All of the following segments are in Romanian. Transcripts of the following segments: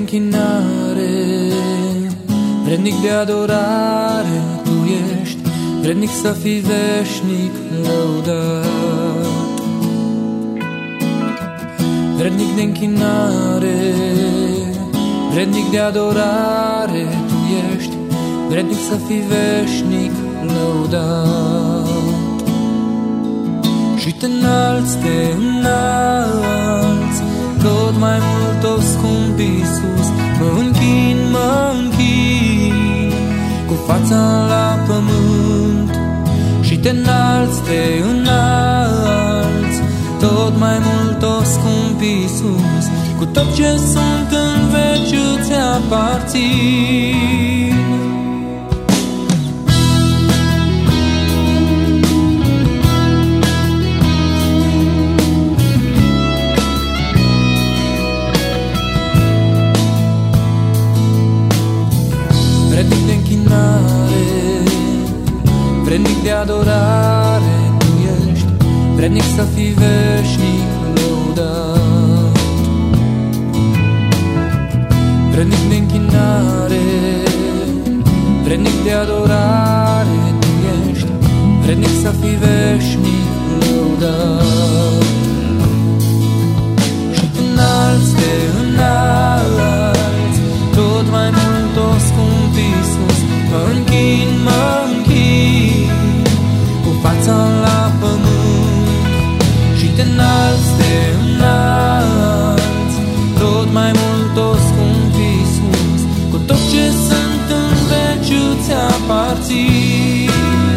închinare, vrednic de adorare Tu ești, vrednic să fii veșnic lăudat. Vrednic de închinare, vrednic de adorare Tu ești, vrednic să fii veșnic lăudat. Și te înalți, tot mai mult, o scump Iisus. Mă închin, cu fața la pământ. Și te înalți, tot mai mult, o scump Iisus. Cu tot ce sunt în veci îți aparțin. Vrednic de închinare, vrednic de adorare Tu ești, vrednic să fii veșnic lăudat. Vrednic de închinare, vrednic de adorare Tu ești, vrednic să fii veșnic lăudat. Și te înalți, tot mai mult, o scump Iisus. Mă închin, cu fața la pământ. Și te înalți, tot mai mult, o scump Iisus. Cu tot ce sunt în veci îți aparțin.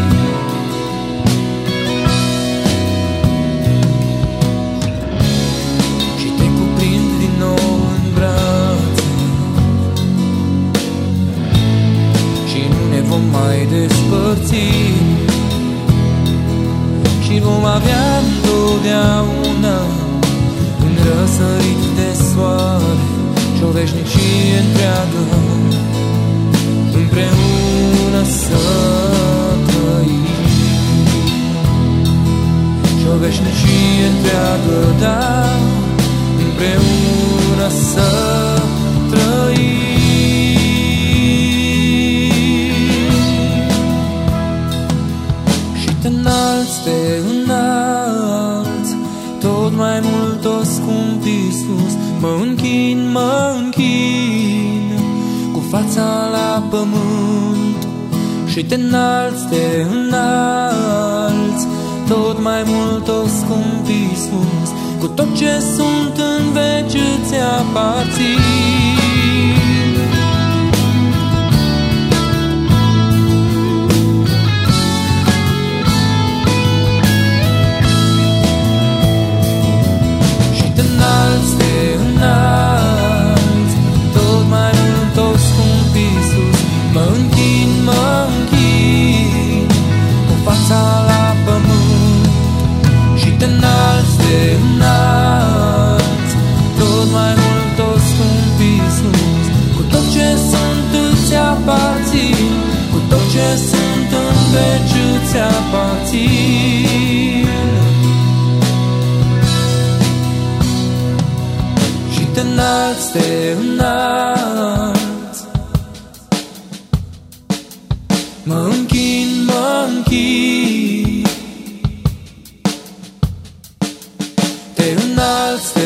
Și te cuprind din nou în brațe, și nu ne vom mai despărți. Și vom avea întotdeauna un răsărit de soare și o veșnicie întreagă împreună să trăim. Și o veșnicie întreagă, da, împreună să trăim. Te înalți, tot mai mult, o scump Iisus. Mă închin, cu fața la pământ. Și te înalți, tot mai mult, o scump Iisus. Cu tot ce sunt în veci îți aparțin. Tot mai mult, o scump Iisus. Mă închin, cu fața la pământ. Și te înalți, tot mai mult, o scump Iisus. Cu tot ce sunt îți aparțin, cu tot ce sunt în veci îți aparțin. Te înalți, mă închin, te înalți.